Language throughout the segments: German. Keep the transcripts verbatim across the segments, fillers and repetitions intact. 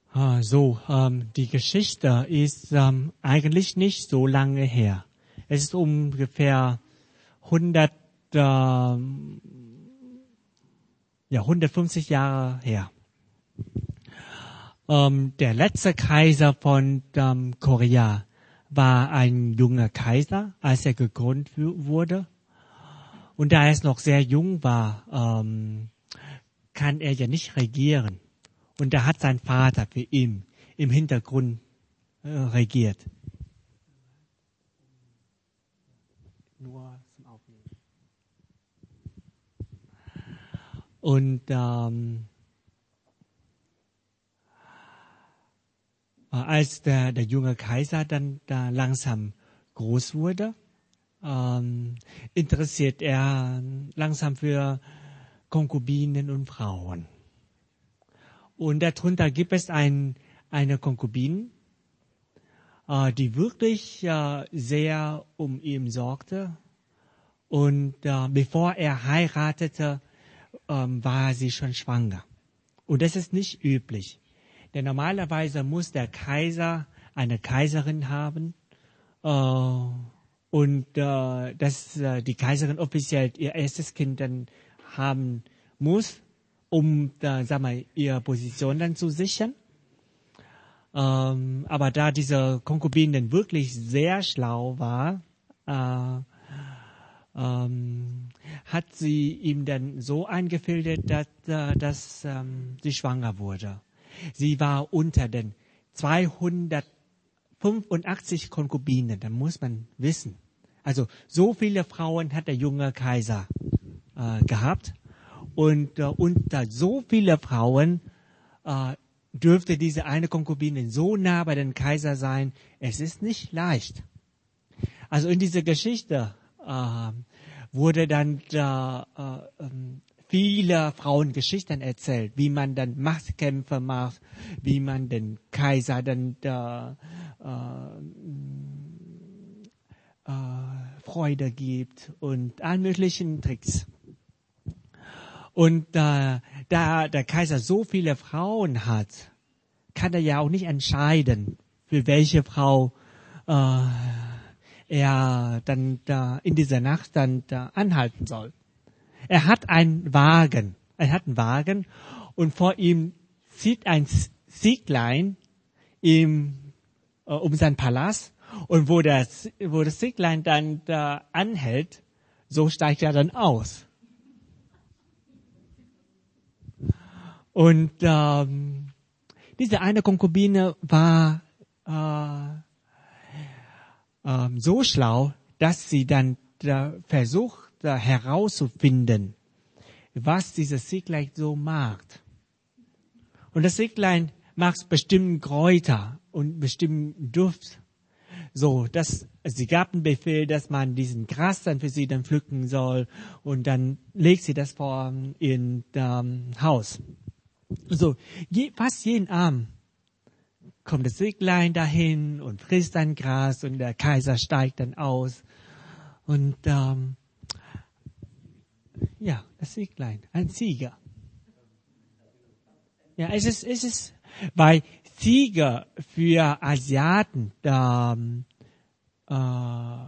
Ah, so, ähm, die Geschichte ist ähm, eigentlich nicht so lange her. Es ist ungefähr hundert, ähm, ja, hundertfünfzig Jahre her. Ähm, der letzte Kaiser von ähm, Korea war ein junger Kaiser, als er gegründet wurde. Und da er es noch sehr jung war, ähm, kann er ja nicht regieren. Und da hat sein Vater für ihn im Hintergrund äh, regiert. Nur zum Aufnehmen. Und ähm, als der, der junge Kaiser dann da langsam groß wurde, ähm, interessiert er langsam für Konkubinen und Frauen. Und darunter gibt es ein, eine Konkubin, äh, die wirklich äh, sehr um ihn sorgte. Und äh, bevor er heiratete, ähm, war sie schon schwanger. Und das ist nicht üblich. Denn normalerweise muss der Kaiser eine Kaiserin haben. Äh, und äh, dass äh, die Kaiserin offiziell ihr erstes Kind dann haben muss, um äh, sag mal, ihre Position dann zu sichern. Ähm, aber da diese Konkubin dann wirklich sehr schlau war, äh, ähm, hat sie ihm dann so eingefädelt, dass, äh, dass ähm, sie schwanger wurde. Sie war unter den zweihundertfünfundachtzig Konkubinen, da muss man wissen. Also so viele Frauen hat der junge Kaiser äh, gehabt. Und äh, unter so viele Frauen äh, dürfte diese eine Konkubine so nah bei den Kaiser sein. Es ist nicht leicht. Also in dieser Geschichte äh, wurde dann da, äh, ähm, viele Frauengeschichten erzählt, wie man dann Machtkämpfe macht, wie man den Kaiser dann da, äh, äh, Freude gibt und allen möglichen Tricks. Und äh, da der Kaiser so viele Frauen hat, kann er ja auch nicht entscheiden, für welche Frau äh, er dann da in dieser Nacht dann da anhalten soll. Er hat einen Wagen, er hat einen Wagen und vor ihm zieht ein Zieglein ihm, äh, um seinen Palast und wo das, wo das Zieglein dann da anhält, so steigt er dann aus. Und ähm, diese eine Konkubine war äh, ähm, so schlau, dass sie dann äh, versucht äh, herauszufinden, was dieses Zieglein so macht. Und das Zieglein mag bestimmten Kräuter und bestimmten Duft. So, das, sie gab einen Befehl, dass man diesen Gras dann für sie dann pflücken soll und dann legt sie das vor ihr ähm, Haus. So, je, fast jeden Abend kommt das Zieglein dahin und frisst dann Gras und der Kaiser steigt dann aus. Und ähm, ja, das Zieglein, ein Ziege. Ja, es ist, es ist, weil Ziege für Asiaten ähm, äh,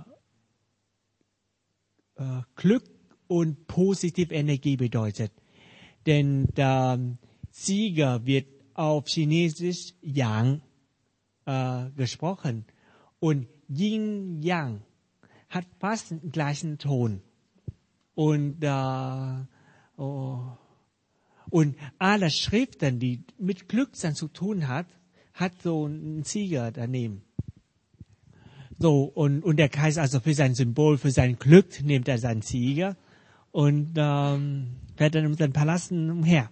äh, Glück und positive Energie bedeutet. Denn ähm, Ziege wird auf Chinesisch Yang äh, gesprochen und Yin Yang hat fast den gleichen Ton und äh, oh, und alle Schriften, die mit Glück zu tun hat, hat so ein Ziege daneben. So und und der Kaiser also für sein Symbol, für sein Glück nimmt er seinen Ziege und ähm, fährt dann um seinen Palast umher.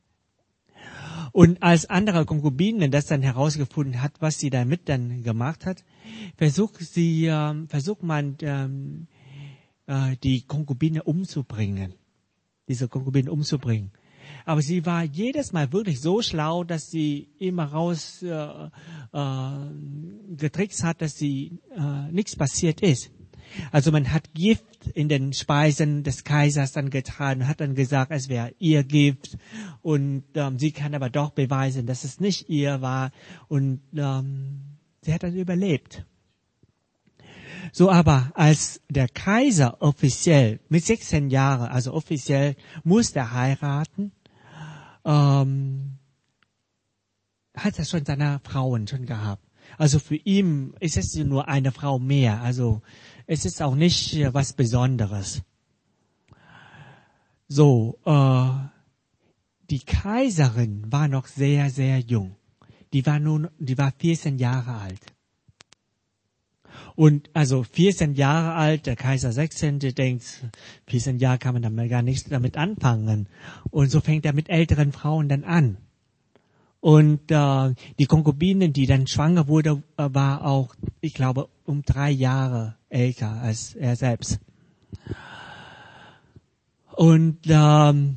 Und als andere Konkubinen das dann herausgefunden hat, was sie damit dann gemacht hat, versucht sie, äh, versucht man, ähm, äh, die Konkubine umzubringen. Diese Konkubine umzubringen. Aber sie war jedes Mal wirklich so schlau, dass sie immer raus äh, äh, getrickst hat, dass sie äh, nichts passiert ist. Also man hat Gift in den Speisen des Kaisers dann getan, hat dann gesagt, es wäre ihr Gift. Und ähm, sie kann aber doch beweisen, dass es nicht ihr war. Und ähm, sie hat dann überlebt. So aber als der Kaiser offiziell mit sechzehn Jahren, also offiziell musste er heiraten, ähm, hat er schon seine Frauen schon gehabt. Also für ihn ist es nur eine Frau mehr. Also es ist auch nicht was Besonderes. So, äh, die Kaiserin war noch sehr, sehr jung. Die war nun, die war vierzehn Jahre alt. Und also vierzehn Jahre alt, der Kaiser sechzehn, der denkt, vierzehn Jahre kann man dann gar nichts damit anfangen. Und so fängt er mit älteren Frauen dann an. Und äh, die Konkubine, die dann schwanger wurde, war auch, ich glaube, um drei Jahre älter als er selbst. Und ähm,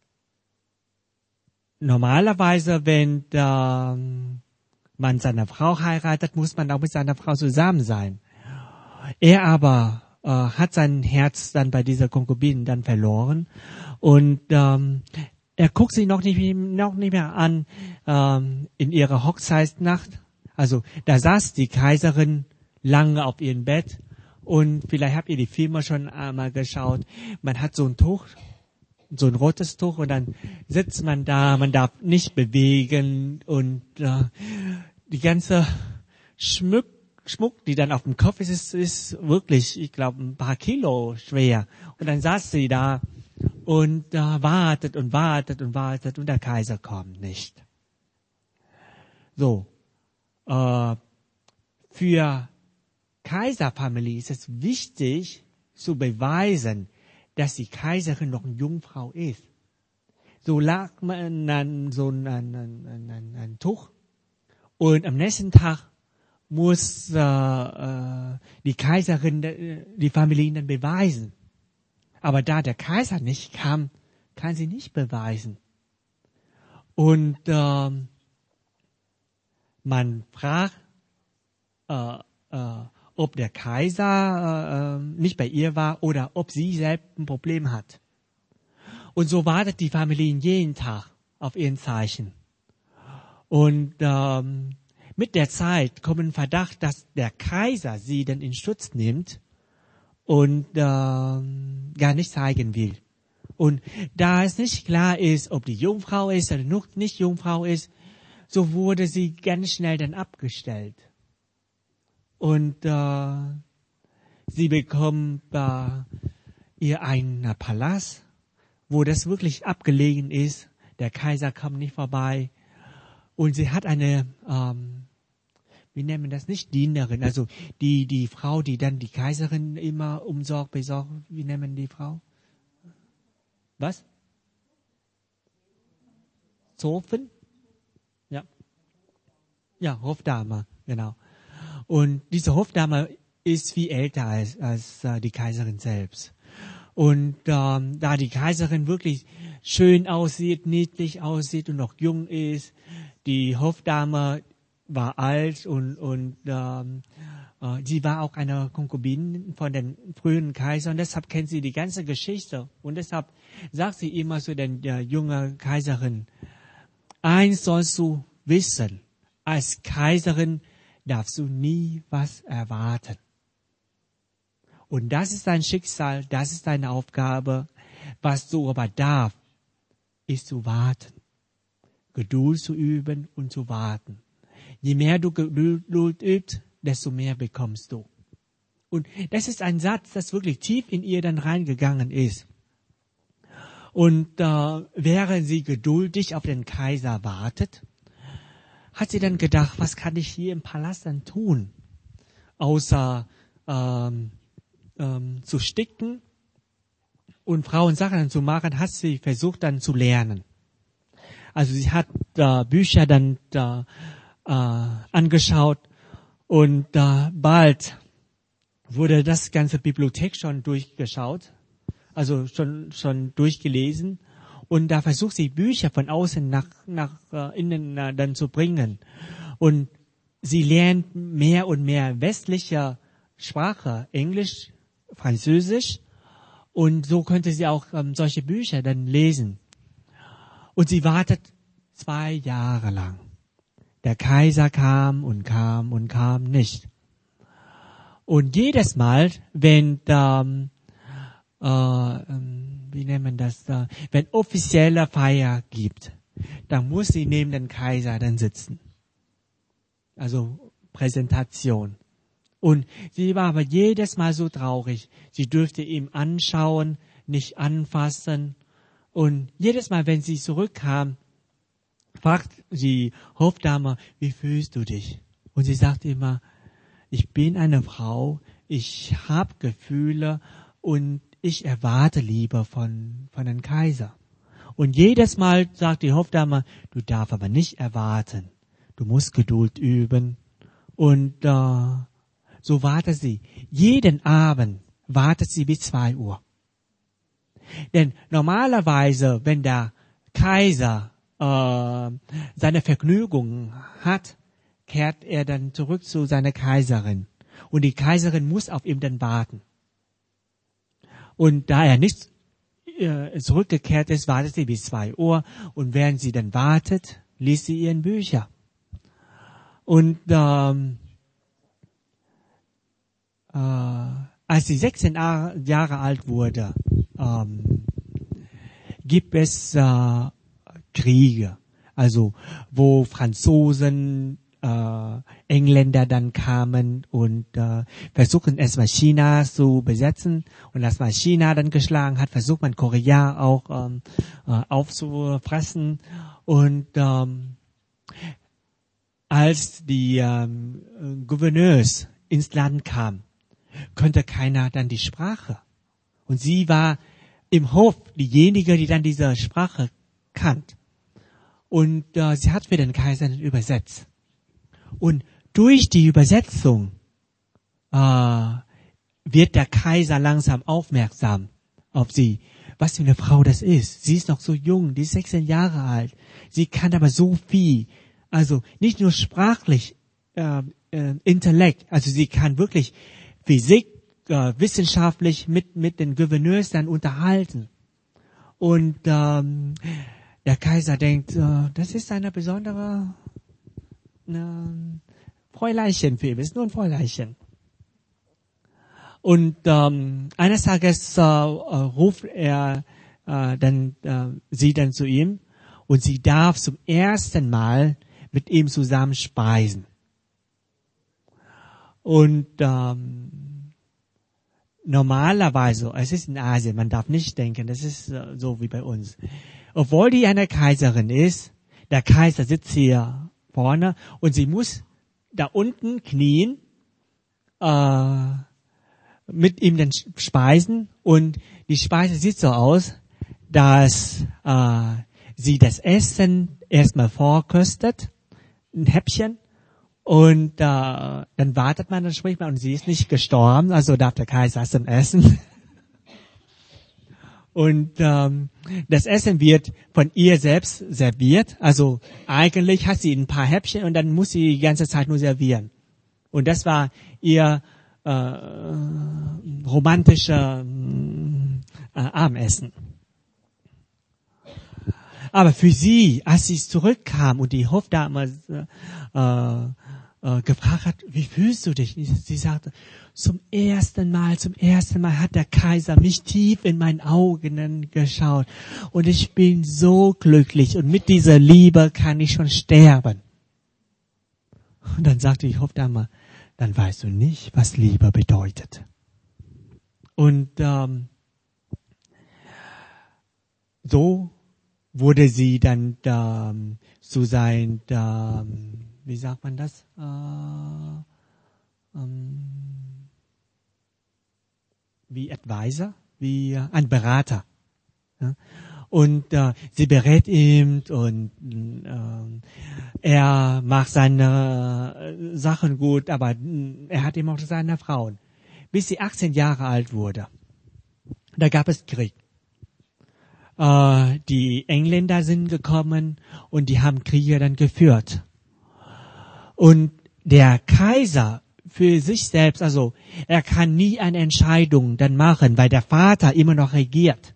normalerweise, wenn ähm, man seine Frau heiratet, muss man auch mit seiner Frau zusammen sein. Er aber äh, hat sein Herz dann bei dieser Konkubine dann verloren und ähm, er guckt sie noch nicht, noch nicht mehr an ähm, in ihrer Hochzeitsnacht. Also da saß die Kaiserin lange auf ihrem Bett und vielleicht habt ihr die Filme schon einmal geschaut. Man hat so ein Tuch, so ein rotes Tuch und dann sitzt man da, man darf nicht bewegen und äh, die ganze Schmuck, Schmuck, die dann auf dem Kopf ist, ist, ist wirklich, ich glaube, ein paar Kilo schwer. Und dann saß sie da und äh, wartet und wartet und wartet und der Kaiser kommt nicht. So, äh, für Kaiserfamilie ist es wichtig zu beweisen, dass die Kaiserin noch eine Jungfrau ist. So lag man dann so ein, ein, ein, ein, ein Tuch und am nächsten Tag muss äh, äh, die Kaiserin äh, die Familie dann beweisen. Aber da der Kaiser nicht kam, kann sie nicht beweisen. Und äh, man fragt, äh, äh, ob der Kaiser äh, nicht bei ihr war oder ob sie selbst ein Problem hat. Und so wartet die Familie jeden Tag auf ihren Zeichen. Und ähm, mit der Zeit kommt ein Verdacht, dass der Kaiser sie dann in Schutz nimmt und ähm, gar nicht zeigen will. Und da es nicht klar ist, ob die Jungfrau ist oder noch nicht Jungfrau ist, so wurde sie ganz schnell dann abgestellt. Und äh, sie bekommt äh, ihr einen Palast, wo das wirklich abgelegen ist. Der Kaiser kommt nicht vorbei. Und sie hat eine, ähm, wie nennen wir das, nicht Dienerin, also die die Frau, die dann die Kaiserin immer umsorgt, besorgt. Wie nennen die Frau? Was? Zofen? Ja. Ja, Hofdame, genau. Und diese Hofdame ist viel älter als, als äh, die Kaiserin selbst. Und ähm, da die Kaiserin wirklich schön aussieht, niedlich aussieht und noch jung ist, die Hofdame war alt und, und ähm, äh, sie war auch eine Konkubine von den frühen Kaisern. Und deshalb kennt sie die ganze Geschichte. Und deshalb sagt sie immer zu den der jungen Kaiserin, eins sollst du wissen, als Kaiserin darfst du nie was erwarten. Und das ist dein Schicksal, das ist deine Aufgabe. Was du aber darfst, ist zu warten. Geduld zu üben und zu warten. Je mehr du Geduld übst, desto mehr bekommst du. Und das ist ein Satz, das wirklich tief in ihr dann reingegangen ist. Und äh, während sie geduldig auf den Kaiser wartet, hat sie dann gedacht, was kann ich hier im Palast dann tun? Außer ähm, ähm, zu sticken und Frauensachen zu machen, hat sie versucht dann zu lernen. Also sie hat äh, Bücher dann äh, äh, angeschaut und äh, bald wurde das ganze Bibliothek schon durchgeschaut, also schon schon durchgelesen. Und da versucht sie Bücher von außen nach nach äh, innen äh, dann zu bringen. Und sie lernt mehr und mehr westliche Sprache, Englisch Französisch. Und so könnte sie auch ähm, solche Bücher dann lesen. Und sie wartet zwei Jahre lang. Der Kaiser kam und kam und kam nicht. Und jedes Mal, wenn, ähm, äh, wie nennt man das, äh, wenn offizielle Feier gibt, dann muss sie neben dem Kaiser dann sitzen. Also Präsentation. Und sie war aber jedes Mal so traurig. Sie dürfte ihm anschauen, nicht anfassen. Und jedes Mal, wenn sie zurückkam, fragt die Hofdame, wie fühlst du dich? Und sie sagt immer, ich bin eine Frau, ich habe Gefühle und ich erwarte Liebe von, von einem Kaiser. Und jedes Mal sagt die Hofdame, du darfst aber nicht erwarten. Du musst Geduld üben. Und äh, so wartet sie. Jeden Abend wartet sie bis zwei Uhr. Denn normalerweise, wenn der Kaiser äh, seine Vergnügung hat, kehrt er dann zurück zu seiner Kaiserin. Und die Kaiserin muss auf ihn dann warten. Und da er nicht äh, zurückgekehrt ist, wartet sie bis zwei Uhr. Und während sie dann wartet, liest sie ihren Bücher. Und ähm, äh, als sie sechzehn Jahre alt wurde, ähm, gibt es äh, Kriege. Also wo Franzosen, äh, Engländer dann kamen und äh, versuchen erstmal China zu besetzen. Und als man China dann geschlagen hat, versucht man Korea auch ähm, äh, aufzufressen. Und ähm, als die ähm, Gouverneurs ins Land kamen, konnte keiner dann die Sprache. Und sie war im Hof diejenige, die dann diese Sprache kannt. Und äh, sie hat für den Kaiser übersetzt. Und durch die Übersetzung äh, wird der Kaiser langsam aufmerksam auf sie. Was für eine Frau das ist. Sie ist noch so jung, die ist sechzehn Jahre alt. Sie kann aber so viel. Also nicht nur sprachlich, äh, äh, Intellekt. Also sie kann wirklich Physik, äh, wissenschaftlich mit mit den Gouverneurs dann unterhalten. Und ähm, der Kaiser denkt, äh, das ist eine besondere äh, Fräuleinchen für ihn. Das ist nur ein Fräuleinchen. Und ähm, eines Tages äh, äh, ruft er äh, dann äh, sie dann zu ihm und sie darf zum ersten Mal mit ihm zusammen speisen. Und ähm, normalerweise, es ist in Asien, man darf nicht denken, das ist äh, so wie bei uns. Obwohl die eine Kaiserin ist, der Kaiser sitzt hier vorne und sie muss da unten knien, äh, mit ihm dann speisen. Und die Speise sieht so aus, dass äh, sie das Essen erstmal vorkostet, ein Häppchen, und äh, dann wartet man, dann spricht man, und sie ist nicht gestorben, also darf der Kaiser zum Essen. Und ähm, das Essen wird von ihr selbst serviert. Also eigentlich hat sie ein paar Häppchen und dann muss sie die ganze Zeit nur servieren. Und das war ihr äh, romantischer äh, Abendessen. Aber für sie, als sie zurückkam und die Hofdame äh, äh, gefragt hat, wie fühlst du dich? Sie sagte, zum ersten Mal, zum ersten Mal hat der Kaiser mich tief in meinen Augen geschaut. Und ich bin so glücklich. Und mit dieser Liebe kann ich schon sterben. Und dann sagte die Hofdame, dann weißt du nicht, was Liebe bedeutet. Und ähm, so wurde sie dann ähm, zu sein, ähm, wie sagt man das? Äh, ähm, wie Advisor, wie äh, ein Berater. Ja? Und äh, sie berät ihn und äh, er macht seine äh, Sachen gut, aber äh, er hat eben auch seine Frauen. Bis sie achtzehn Jahre alt wurde. Da gab es Krieg. Äh, die Engländer sind gekommen und die haben Kriege dann geführt. Und der Kaiser für sich selbst, also er kann nie eine Entscheidung dann machen, weil der Vater immer noch regiert.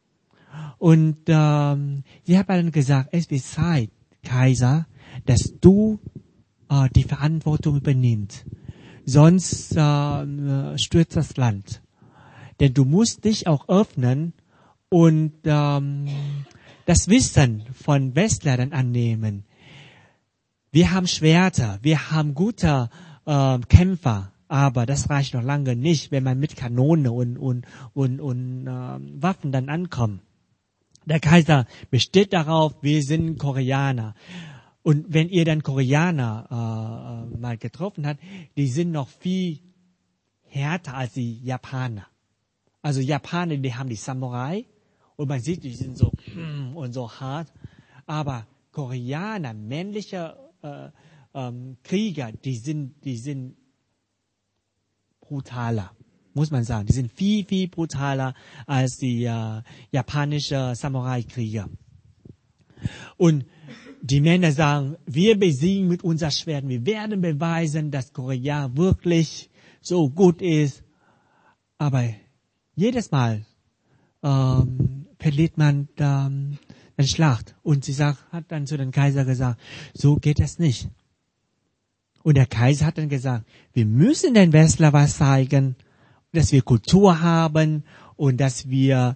Und ähm, sie hat dann gesagt, es wird Zeit, Kaiser, dass du äh, die Verantwortung übernimmst. Sonst äh, stürzt das Land. Denn du musst dich auch öffnen und ähm, das Wissen von Westlern annehmen. Wir haben Schwerter, wir haben gute äh, Kämpfer, aber das reicht noch lange nicht, wenn man mit Kanone und, und, und, und äh, Waffen dann ankommt. Der Kaiser besteht darauf, wir sind Koreaner. Und wenn ihr dann Koreaner äh, mal getroffen habt, die sind noch viel härter als die Japaner. Also Japaner, die haben die Samurai und man sieht, die sind so und so hart. Aber Koreaner, männliche äh, ähm, Krieger, die sind, die sind brutaler, muss man sagen. Die sind viel, viel brutaler als die äh, japanischen Samurai-Krieger. Und die Männer sagen, wir besiegen mit unser Schwert, wir werden beweisen, dass Korea wirklich so gut ist. Aber jedes Mal ähm, verliert man ähm, eine Schlacht. Und sie sagt, hat dann zu dem Kaiser gesagt, so geht es nicht. Und der Kaiser hat dann gesagt, wir müssen den Westler was zeigen, dass wir Kultur haben und dass wir,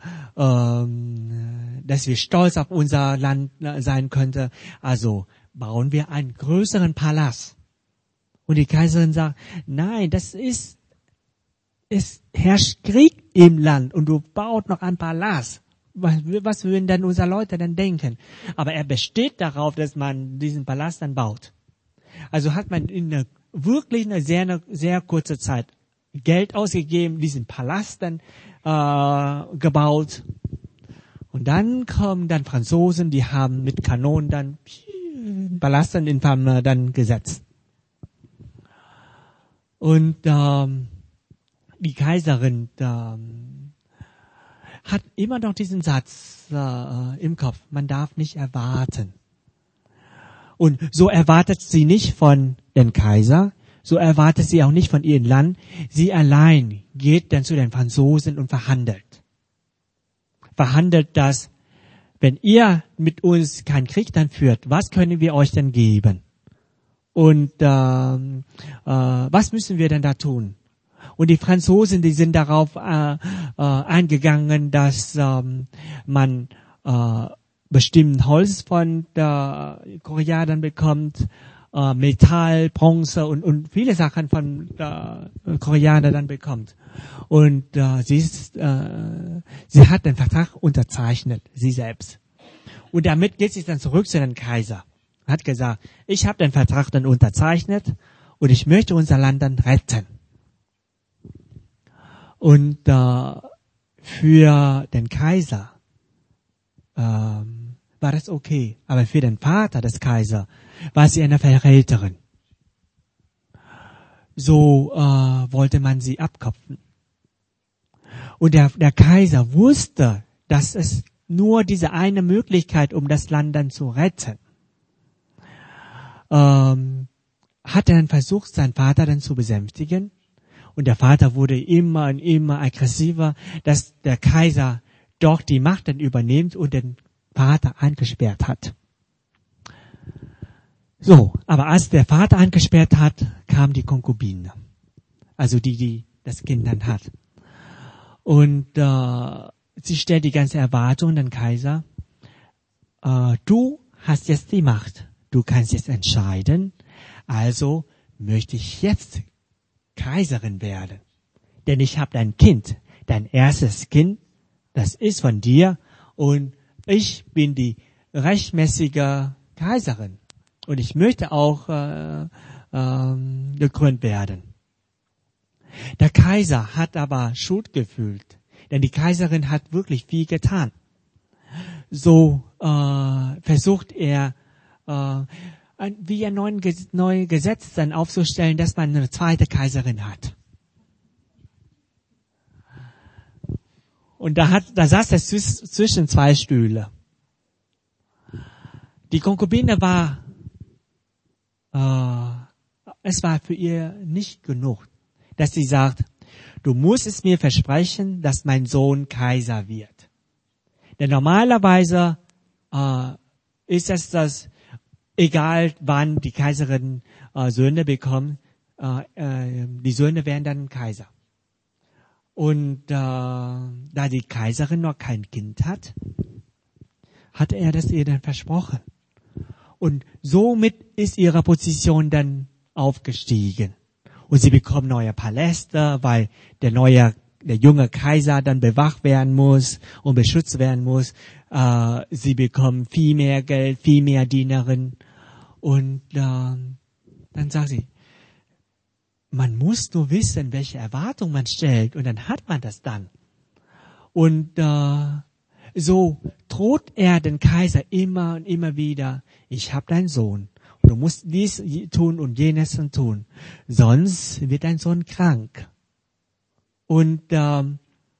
ähm, dass wir stolz auf unser Land sein könnten. Also bauen wir einen größeren Palast. Und die Kaiserin sagt, nein, das ist, es herrscht Krieg im Land und du baust noch einen Palast. Was, was würden denn unsere Leute dann denken? Aber er besteht darauf, dass man diesen Palast dann baut. Also hat man in einer, wirklich einer sehr, sehr kurzen Zeit Geld ausgegeben, diesen Palast dann äh, gebaut. Und dann kommen dann Franzosen, die haben mit Kanonen dann Palast dann in Flammen dann gesetzt. Und ähm, die Kaiserin ähm, hat immer noch diesen Satz äh, im Kopf, man darf nicht erwarten. Und so erwartet sie nicht von dem Kaiser, so erwartet sie auch nicht von ihrem Land. Sie allein geht dann zu den Franzosen und verhandelt. Verhandelt das, wenn ihr mit uns keinen Krieg dann führt, was können wir euch denn geben? Und ähm, äh, was müssen wir denn da tun? Und die Franzosen, die sind darauf äh, äh, eingegangen, dass ähm, man äh, bestimmten Holz von der Koreanern bekommt, äh, Metall, Bronze und, und viele Sachen von der Koreaner dann bekommt. Und äh, sie, ist, äh, sie hat den Vertrag unterzeichnet, sie selbst. Und damit geht sie dann zurück zu dem Kaiser. Hat gesagt, ich habe den Vertrag dann unterzeichnet und ich möchte unser Land dann retten. Und äh, für den Kaiser ähm, war das okay. Aber für den Vater des Kaisers war sie eine Verräterin. So äh, wollte man sie abkopfen. Und der, der Kaiser wusste, dass es nur diese eine Möglichkeit, um das Land dann zu retten. Ähm, hat er dann versucht, seinen Vater dann zu besänftigen. Und der Vater wurde immer und immer aggressiver, dass der Kaiser doch die Macht dann übernimmt und den Vater eingesperrt hat. So, aber als der Vater eingesperrt hat, kam die Konkubine. Also die, die das Kind dann hat. Und äh, sie stellt die ganze Erwartung an den Kaiser. Äh, du hast jetzt die Macht. Du kannst jetzt entscheiden. Also möchte ich jetzt Kaiserin werden. Denn ich habe dein Kind, dein erstes Kind, das ist von dir und ich bin die rechtmäßige Kaiserin. Und ich möchte auch äh, ähm, gekrönt werden. Der Kaiser hat aber Schuld gefühlt, denn die Kaiserin hat wirklich viel getan. So äh, versucht er, äh, wie ein neues neue Gesetz dann aufzustellen, dass man eine zweite Kaiserin hat. Und da hat, da saß er zwischen zwei Stühle. Die Konkubine war äh, es war für ihr nicht genug, dass sie sagt, du musst es mir versprechen, dass mein Sohn Kaiser wird. Denn normalerweise äh, ist es das, egal wann die Kaiserin äh, Söhne bekommt, äh, äh, die Söhne werden dann Kaiser. Und äh, da die Kaiserin noch kein Kind hat, hat er das ihr dann versprochen. Und somit ist ihre Position dann aufgestiegen. Und sie bekommen neue Paläste, weil der neue, der junge Kaiser dann bewacht werden muss und beschützt werden muss. Äh, sie bekommen viel mehr Geld, viel mehr Dienerinnen. Und äh, dann sagt sie, man muss nur wissen, welche Erwartungen man stellt. Und dann hat man das dann. Und äh, so droht er den Kaiser immer und immer wieder, ich habe deinen Sohn. Und du musst dies tun und jenes tun. Sonst wird dein Sohn krank. Und ähm,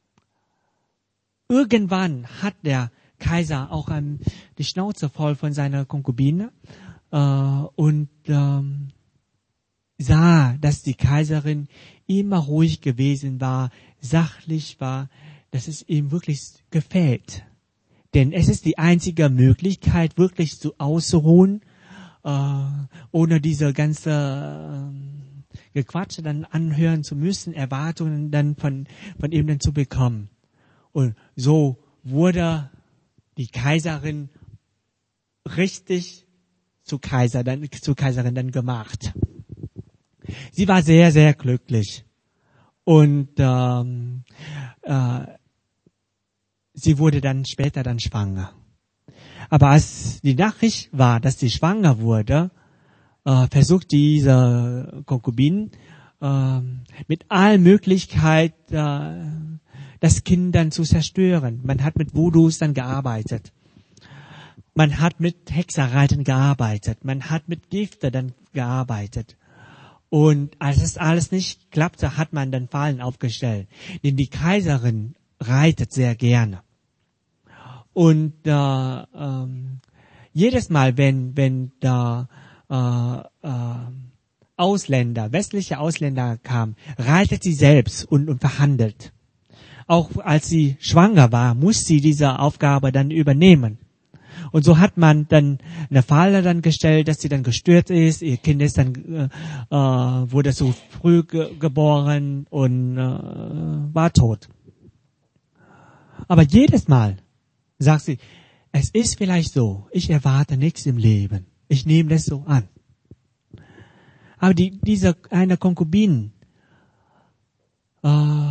irgendwann hat der Kaiser auch ähm, die Schnauze voll von seiner Konkubine äh, und ähm, sah, dass die Kaiserin immer ruhig gewesen war, sachlich war, dass es ihm wirklich gefällt. Denn es ist die einzige Möglichkeit, wirklich zu auszuruhen, äh, ohne diese ganze äh, Gequatsche dann anhören zu müssen, Erwartungen dann von, von ihm dann zu bekommen. Und so wurde die Kaiserin richtig zu Kaiser, dann, zu Kaiserin dann gemacht. Sie war sehr, sehr glücklich. Und ähm, äh, sie wurde dann später dann schwanger. Aber als die Nachricht war, dass sie schwanger wurde, äh, versucht diese Konkubin äh, mit allen Möglichkeiten äh, das Kind dann zu zerstören. Man hat mit Voodoos dann gearbeitet. Man hat mit Hexerei dann gearbeitet. Man hat mit Gifte dann gearbeitet. Und als es alles nicht klappte, hat man dann Fallen aufgestellt. Denn die Kaiserin reitet sehr gerne. Und äh, ähm, jedes Mal, wenn wenn da äh, äh, Ausländer, westliche Ausländer kamen, reitet sie selbst und, und verhandelt. Auch als sie schwanger war, muss sie diese Aufgabe dann übernehmen. Und so hat man dann eine Falle dann gestellt, dass sie dann gestört ist. Ihr Kind ist dann äh, äh, wurde so früh ge- geboren und äh, war tot. Aber jedes Mal sagt sie, es ist vielleicht so, ich erwarte nichts im Leben. Ich nehme das so an. Aber die, diese eine Konkubin äh,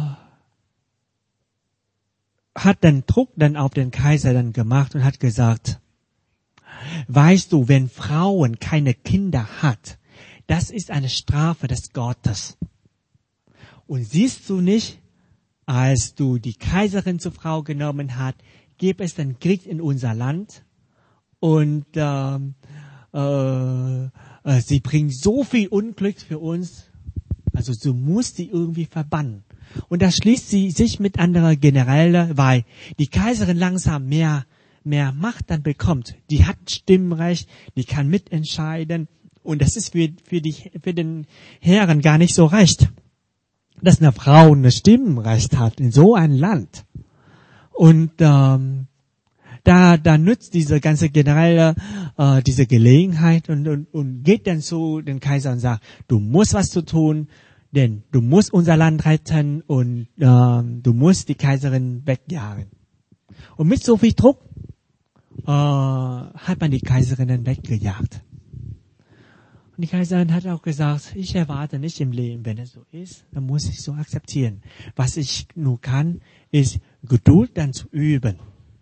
hat dann Druck dann auf den Kaiser dann gemacht und hat gesagt, weißt du, wenn Frauen keine Kinder hat, das ist eine Strafe des Gottes. Und siehst du nicht, als du die Kaiserin zur Frau genommen hast, gibt es dann Krieg in unser Land und ähm, äh, äh, sie bringt so viel Unglück für uns, also du musst sie irgendwie verbannen. Und da schließt sie sich mit anderen Generälen, weil die Kaiserin langsam mehr mehr Macht dann bekommt. Die hat Stimmrecht, die kann mitentscheiden und das ist für für die für den Herren gar nicht so recht, dass eine Frau ein Stimmrecht hat in so einem Land. Und ähm, da da nützt diese ganze Generäle äh, diese Gelegenheit und, und und geht dann zu den Kaiser und sagt, du musst was zu tun, denn du musst unser Land retten und ähm, du musst die Kaiserin wegjagen. Und mit so viel Druck äh, hat man die Kaiserin dann weggejagt. Und die Kaiserin hat auch gesagt, ich erwarte nicht im Leben, wenn es so ist, dann muss ich so akzeptieren. Was ich nur kann, ist Geduld dann zu üben.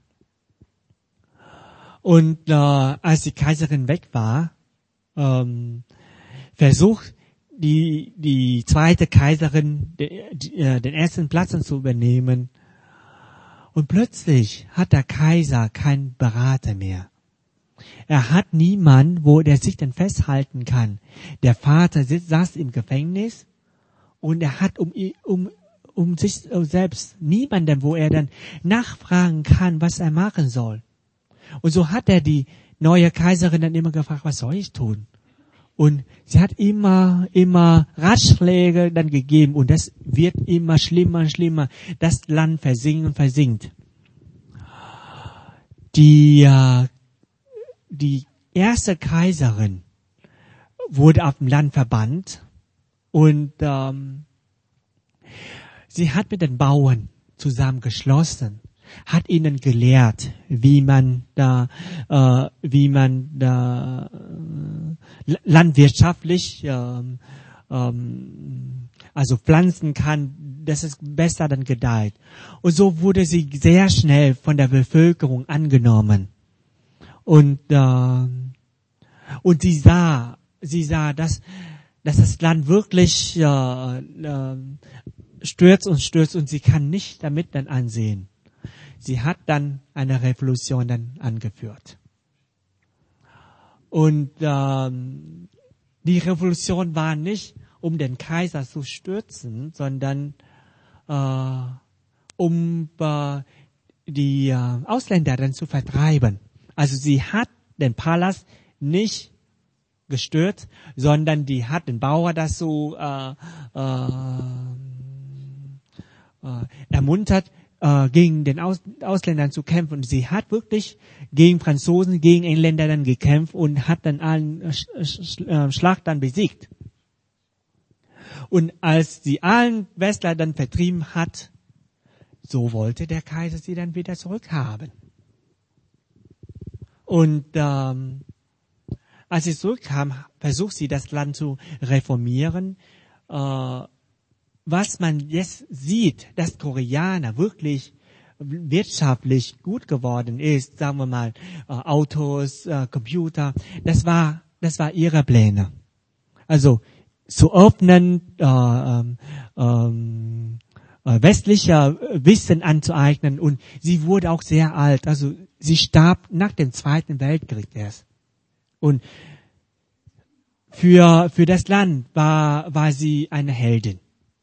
Und äh, als die Kaiserin weg war, ähm, versucht die die zweite Kaiserin de, die, äh, den ersten Platz zu übernehmen. Und plötzlich hat der Kaiser keinen Berater mehr. Er hat niemanden, wo der sich dann festhalten kann. Der Vater sitzt, saß im Gefängnis und er hat um, um, um sich selbst niemanden, wo er dann nachfragen kann, was er machen soll. Und so hat er die neue Kaiserin dann immer gefragt, was soll ich tun? Und sie hat immer, immer Ratschläge dann gegeben und das wird immer schlimmer und schlimmer. Das Land versinkt und versinkt. Die, äh, die erste Kaiserin wurde auf dem Land verbannt und ähm, sie hat mit den Bauern zusammengeschlossen, hat ihnen gelehrt, wie man da, äh, wie man da äh, landwirtschaftlich ähm, ähm, also pflanzen kann, dass es besser dann gedeiht. Und so wurde sie sehr schnell von der Bevölkerung angenommen. Und äh, und sie sah, sie sah, dass dass das Land wirklich äh, äh, stürzt und stürzt und sie kann nicht damit dann ansehen. Sie hat dann eine Revolution dann angeführt. Und ähm, die Revolution war nicht, um den Kaiser zu stürzen, sondern äh, um äh, die äh, Ausländer dann zu vertreiben. Also sie hat den Palast nicht gestürzt, sondern die hat den Bauer dazu äh, äh, äh, ermuntert, äh, gegen den Aus Ausländern zu kämpfen. Und sie hat wirklich gegen Franzosen, gegen Engländer dann gekämpft und hat dann allen Sch Sch äh, Schlag dann besiegt. Und als sie allen Westler dann vertrieben hat, so wollte der Kaiser sie dann wieder zurückhaben. Und ähm, als sie zurückkam, versucht sie das Land zu reformieren. Äh, was man jetzt sieht, dass Koreaner wirklich wirtschaftlich gut geworden ist, sagen wir mal äh, Autos, äh, Computer, das war das war ihre Pläne. Also zu öffnen, äh, ähm, ähm, westlicher Wissen anzueignen und sie wurde auch sehr alt. Also sie starb nach dem Zweiten Weltkrieg erst. Und für für das Land war war sie eine Heldin.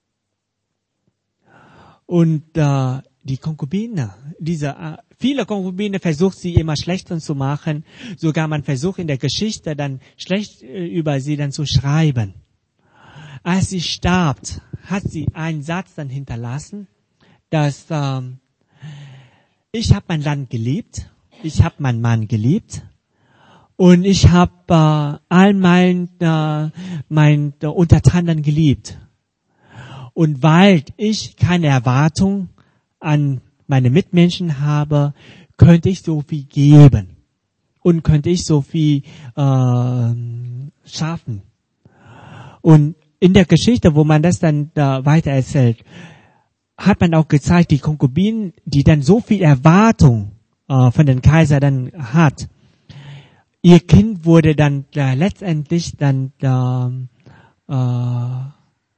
Und äh, die Konkubine, diese äh, viele Konkubine versucht sie immer schlechter zu machen. Sogar man versucht in der Geschichte dann schlecht äh, über sie dann zu schreiben. Als sie starb, hat sie einen Satz dann hinterlassen, dass ähm, ich habe mein Land geliebt, ich habe meinen Mann geliebt und ich habe äh, all mein äh, mein äh, Untertanen geliebt. Und weil ich keine Erwartung an meine Mitmenschen habe, könnte ich so viel geben und könnte ich so viel äh, schaffen. Und in der Geschichte, wo man das dann äh, weiter erzählt, hat man auch gezeigt, die Konkubinen, die dann so viel Erwartung äh, von den Kaiser dann hat, ihr Kind wurde dann äh, letztendlich dann äh, äh,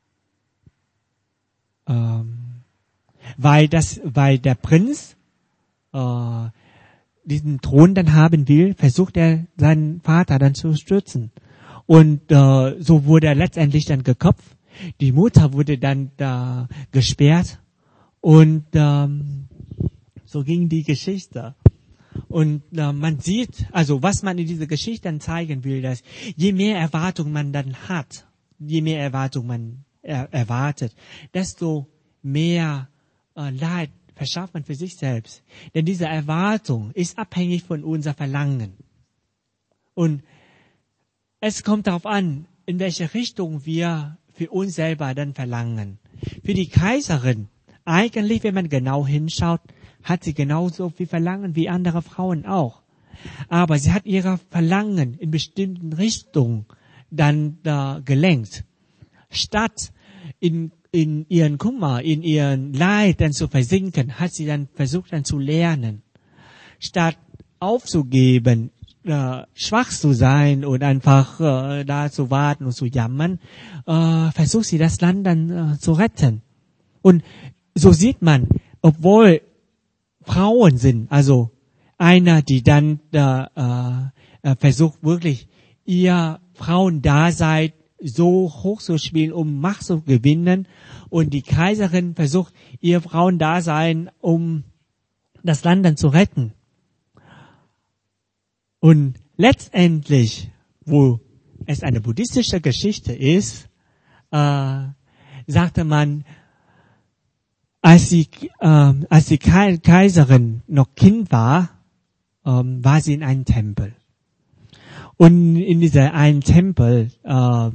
ähm, weil das, weil der Prinz äh, diesen Thron dann haben will, versucht er seinen Vater dann zu stürzen. Und äh, so wurde er letztendlich dann geköpft. Die Mutter wurde dann da gesperrt und ähm, so ging die Geschichte. Und äh, man sieht, also was man in dieser Geschichte dann zeigen will, dass je mehr Erwartung man dann hat, je mehr Erwartung man er, erwartet, desto mehr äh, Leid verschafft man für sich selbst. Denn diese Erwartung ist abhängig von unser Verlangen. Und es kommt darauf an, in welche Richtung wir für uns selber dann verlangen. Für die Kaiserin, eigentlich, wenn man genau hinschaut, hat sie genauso viel Verlangen wie andere Frauen auch. Aber sie hat ihre Verlangen in bestimmten Richtungen dann äh, gelenkt. Statt in, in ihren Kummer, in ihren Leid dann zu versinken, hat sie dann versucht dann zu lernen. Statt aufzugeben, äh, schwach zu sein und einfach äh, da zu warten und zu jammern, äh, versucht sie das Land dann äh, zu retten. Und so sieht man, obwohl Frauen sind, also einer, die dann äh, äh, versucht wirklich ihr Frauendasein so hoch zu spielen, um Macht zu gewinnen, und die Kaiserin versucht ihr Frauendasein, um das Land dann zu retten. Und letztendlich, wo es eine buddhistische Geschichte ist, äh, sagte man, als die, äh, als die Kaiserin noch Kind war, äh, war sie in einem Tempel. Und in dieser einen Tempel äh,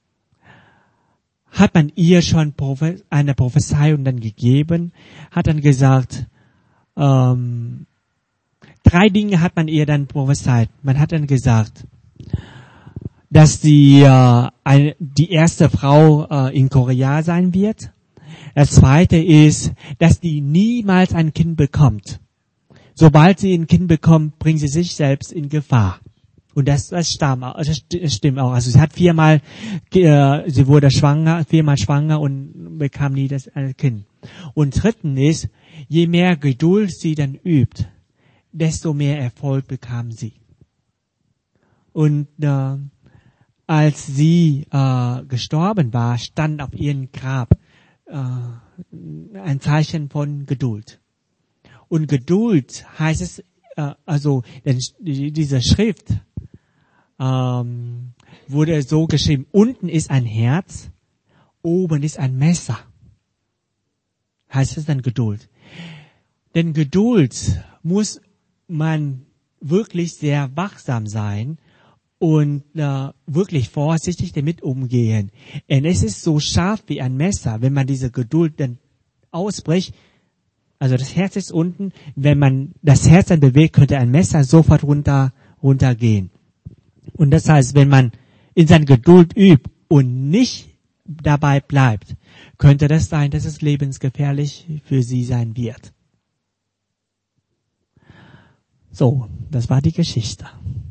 hat man ihr schon eine Prophezeiung dann gegeben, hat dann gesagt, ähm, drei Dinge hat man ihr dann prophezeit. Man hat dann gesagt, dass sie äh, eine, die erste Frau äh, in Korea sein wird. Das zweite ist, dass die niemals ein Kind bekommt. Sobald sie ein Kind bekommt, bringt sie sich selbst in Gefahr. Und das, das, stammt, das stimmt auch. Also sie hat viermal, äh, sie wurde schwanger, viermal schwanger und bekam nie das äh, Kind. Und drittens ist, je mehr Geduld sie dann übt, desto mehr Erfolg bekam sie. Und äh, als sie äh, gestorben war, stand auf ihrem Grab äh, ein Zeichen von Geduld. Und Geduld heißt es, äh, also denn diese Schrift ähm, wurde so geschrieben, unten ist ein Herz, oben ist ein Messer. Heißt es dann Geduld. Denn Geduld muss man wirklich sehr wachsam sein und äh, wirklich vorsichtig damit umgehen. Denn es ist so scharf wie ein Messer, wenn man diese Geduld dann ausbricht. Also das Herz ist unten, wenn man das Herz dann bewegt, könnte ein Messer sofort runter runtergehen. Und das heißt, wenn man in seiner Geduld übt und nicht dabei bleibt, könnte das sein, dass es lebensgefährlich für sie sein wird. So, das war die Geschichte.